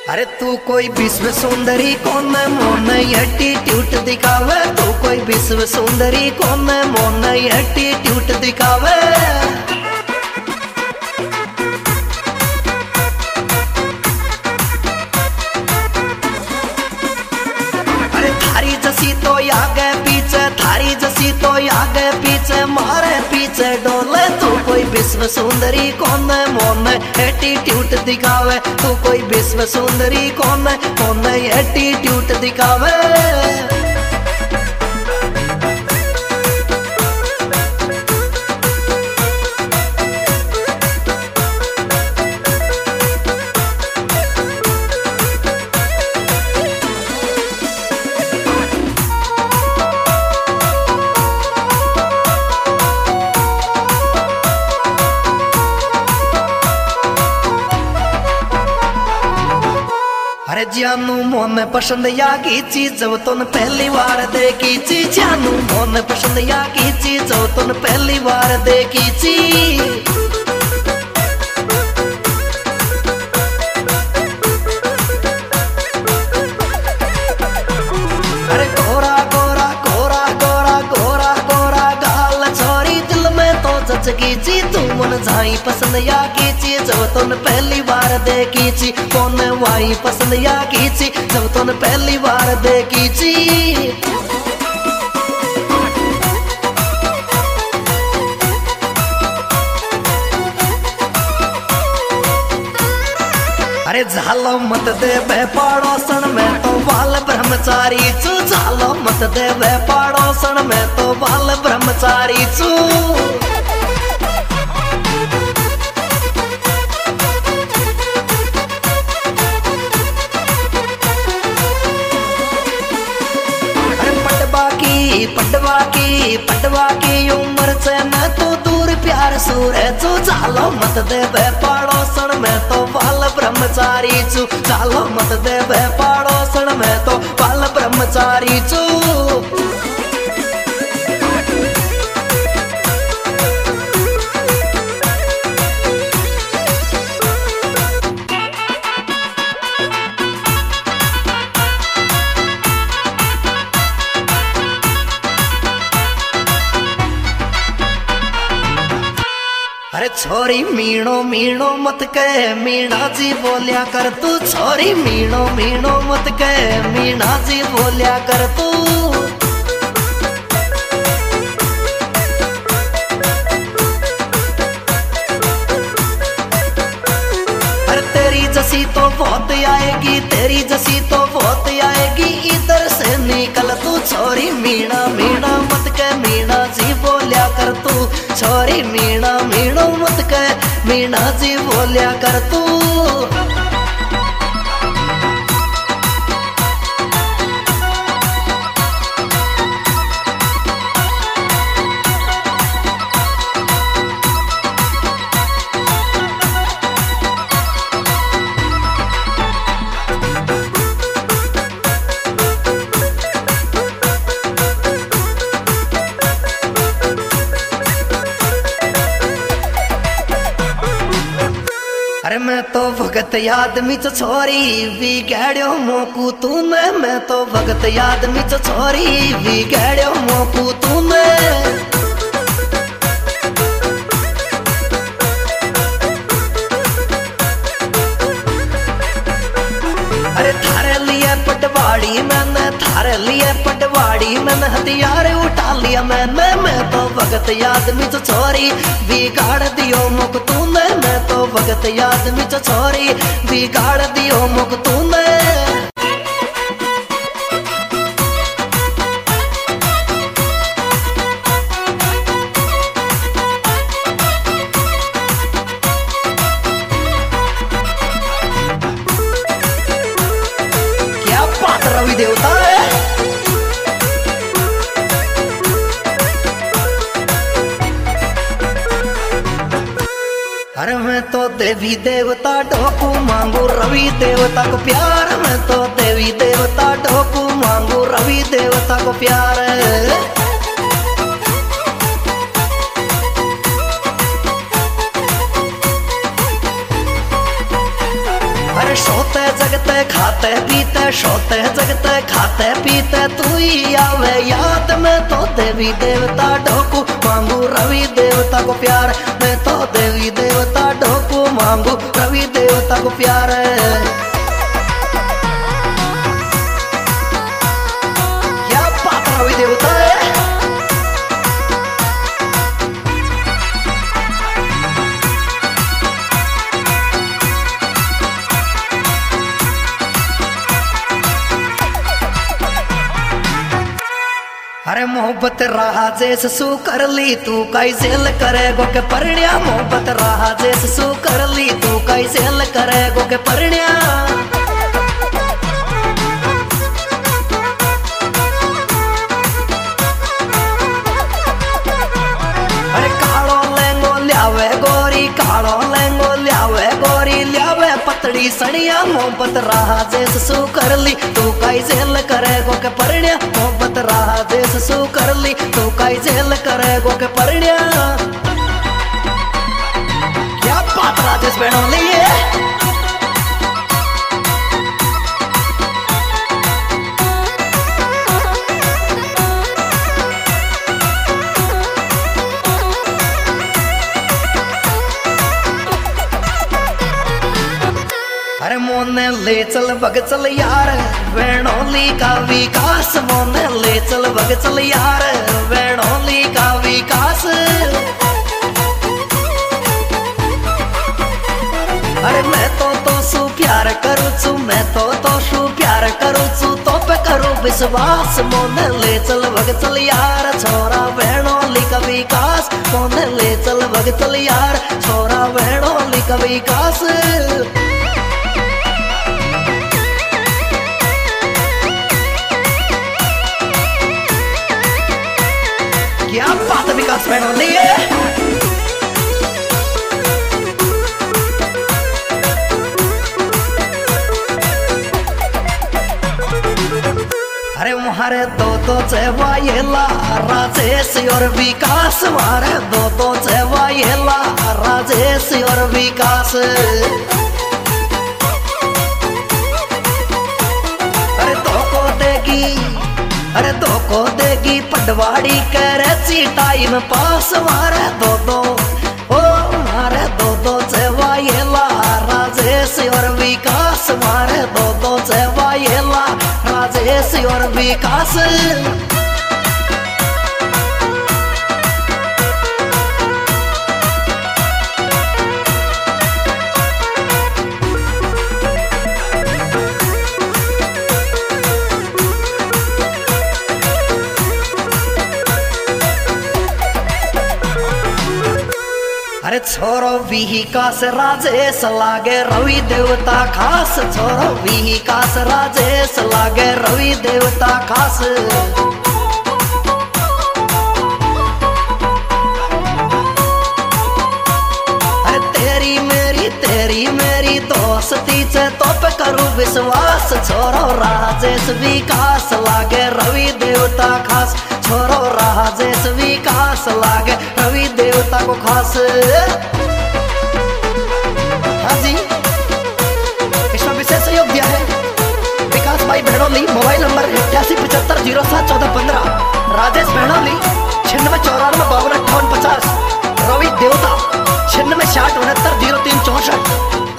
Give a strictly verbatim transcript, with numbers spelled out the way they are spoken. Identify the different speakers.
Speaker 1: अरे तू कोई विश्व सुंदरी कौन मोन एटीट्यूड दिखावे, तू कोई विश्व सुंदरी कौन मोन एटीट्यूड दिखावे। अरे थारी जसी तो आगे पीछे, थारी जसी तो आगे पीछे मारे पीछे डोले, तू कोई विश्व सुंदरी कौन मोन एटीट्यूड दिखावे, तू कोई विश्व सुंदरी कौन कौन एटीट्यूड दिखावे। अरे जानू मोन पसंद या की चीज जब तुम पहली बार देखी ची, जानू मोन पसंद या की चीज जब तुम पहली बार देखी ची। अरे गोरा गोरा गोरा गोरा गोरा गोरा गाल छोरी दिल में तो जचकी ची, तू मन जाई पसंद या की चीज जब तुम पहली बार देखी ची, कौन वाई पसंद या की ची जब तुम पहली बार देखी ची। अरे झालो मत दे बे पड़ोसन में तो बाल ब्रह्मचारी चू, झालो मत दे बे पड़ोसन में तो बाल ब्रह्मचारी चू। पटवा की पटवा की उम्र से मैं तो दूर प्यार सूरे चू, चालो मत दे बे पड़ोसन में तो बाल ब्रह्मचारी चू, चालो मत दे बे पड़ोसन में तो बाल ब्रह्मचारी चू। अरे छोरी मीणो मीणो मत कह मीणा जी बोलिया कर तू, छोरी मीणो मीणो मत कह मीणा जी बोलिया कर तू। अरे तेरी जसी तो बहुत आएगी, तेरी जसी तो बहुत आएगी, इधर से निकल तू। छोरी मीणा मीणा मत कह मीणा जी बोलिया कर तू, छोरी मीणा मीणो मत कह मीणा जी बोलिया कर तू। अरे मैं तो भगत आदमी च छोरी बिगाड़ो मोकू तूने, मैं तो भगत आदमी च छोरी बिगाड़ो मोकू तूने। अरे थारे लिए पटवाड़ी मैंने, थारे लिए पटवाड़ी मैंने हथियार उठा लिया मैंने, मैं तो भगत आदमी च छोरी बिगाड़ दियो मुक तूने, मैं तो भगत आदमी च छोरी बिगाड़ दियो मुक तूने। क्या बात रवि देवता है। अरे मैं तो देवी देवता ढोकू मांगू रवि देवता को प्यार, मैं तो देवी देवता ढोकू मांगू रवि देवता को प्यार। अरे सोते जगते खाते पीते सोते जगते खाते पीते तू ही आवे याद में तो देवी देवता ढोकू मांगू रवि देवता को प्यार मैं तो देवी देवता ढोकू मांगू रवि देवता को प्यार। क्या बात रवि देवता है। अरे मोहब्बत रहा जैस सू कर ली तू कई सेल करे गो के परण्या मोहब्बत रहा जैस सू कर ली तू कई सेल करे गो के परण्या। अरे कालो लेंगो ल्यावे गोरी कालो लेंगो ल्यावे गोरी ल्यावे पतड़ी सड़िया मोहब्बत रहा जैस सू कर ली तू कई सेल करे गो के परण्या मोहब्बत रहा जैस सू कर ली तू कई जेल करे गो के परण्या। क्या बात राजेश बहनों लिए। अरे मोने ले चल बग चल यार वेणोली का विकास मोने ले चल बग चल यार वेणोली का विकास। अरे मैं तो तो सु प्यार करूँ छू मैं तो तो सु प्यार करूँ छू तो पे करूँ विश्वास मोने ले चल बग चल यार छोरा वेणोली का विकास मोने ले चल बग चल यार छोरा वेणोली का विकास। क्या बात विकास बहनों लिए। अरे मारे दो दो चेवायेला राजेश और विकास मारे दो दो चेवायेला राजेश और विकास। अरे दो को देगी अरे दो को देगी पटवाड़ी करे टाइम पास मारे दो दो ओ मारे दो दो चेवायेला राजेश और विकास मारे दो दो चेवायेला राजेश और विकास। अरे छोरो विकास राजेश लागे रवि देवता खास छोरो विकास राजेश लागे रवि देवता खास। अरे तेरी मेरी तेरी मेरी दोस्ती से तो पे करूँ विश्वास छोरो राजेश विकास लागे रवि देवता खास छोरो राजेश विकास लागे रवि देवता को खास। हाँ जी इसमें विशेष सहयोग दिया है विकास भाई बहनोली मोबाइल नंबर इक्यासी पचहत्तर जीरो सात चौदह पंद्रह राजेश बहनोली छिन्नवे चौरानवे बावन अट्ठावन पचास रवि देवता छिन्नवे साठ उनहत्तर जीरो तीन चौसठ।